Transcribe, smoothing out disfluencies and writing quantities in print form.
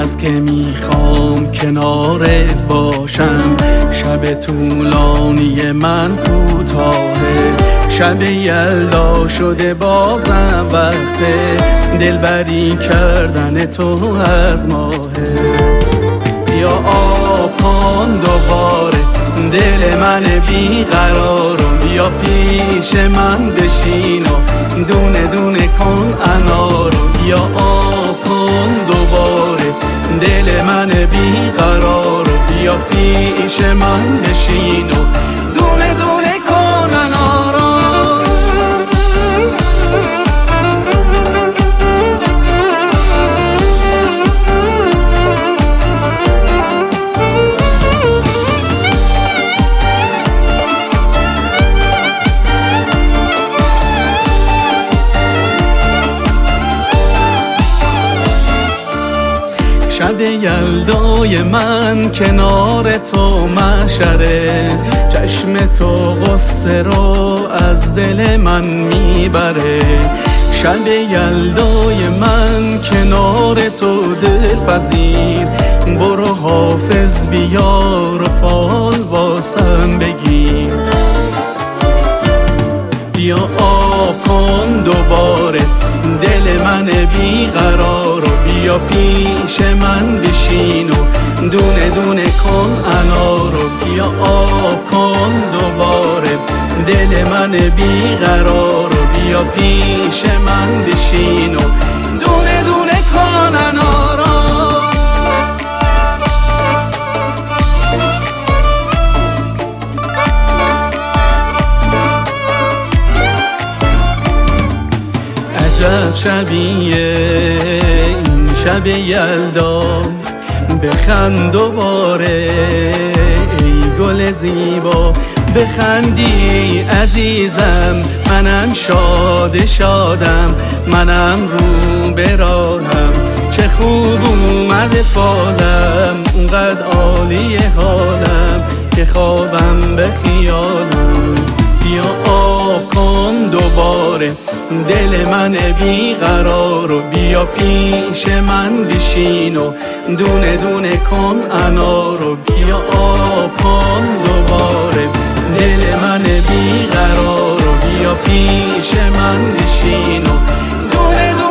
هست که میخوام کنارت باشم. شب طولانی من کوتاهه، شب یلدا شده بازم وقته، دلبری کردن تو از ماهه. بیا آب کن دوباره دل من بیقرارو، بیا پیش من بشین و دونه دونه کن انارو. بیا آب کن دوباره دل من بیقرارو، بیا پیش من بشین و دونه دونه کن انارو. شب یلدای من کنار تو محشره، چشم تو غصه رو از دل من میبره. شب یلدای من کنار تو دلپذیر، برو حافظ بیار و فال واسم بگیر. بیا آب کن دوباره دل من بیقرارو، بیا پیش من بشین و دونه دونه کن انارو. بیا آب کن دوباره دل من بیقرارو، بیا پیش من بشین و دونه دونه کن انارو. عجب شبیه این شب یلدا، بخند دوباره ای گل زیبا. بخندی عزیزم منم شاد شادم، منم رو به راهم، چه خوب اومده فالم، اونقدر عالی حالم که خوابم به خیالم. بیا آب کن دوباره دل من بیقرارو، بیا پیش من بشین و دونه دونه کن انارو. بیا آب کن دوباره دل من بیقرارو، بیا پیش من بشین و دونه دونه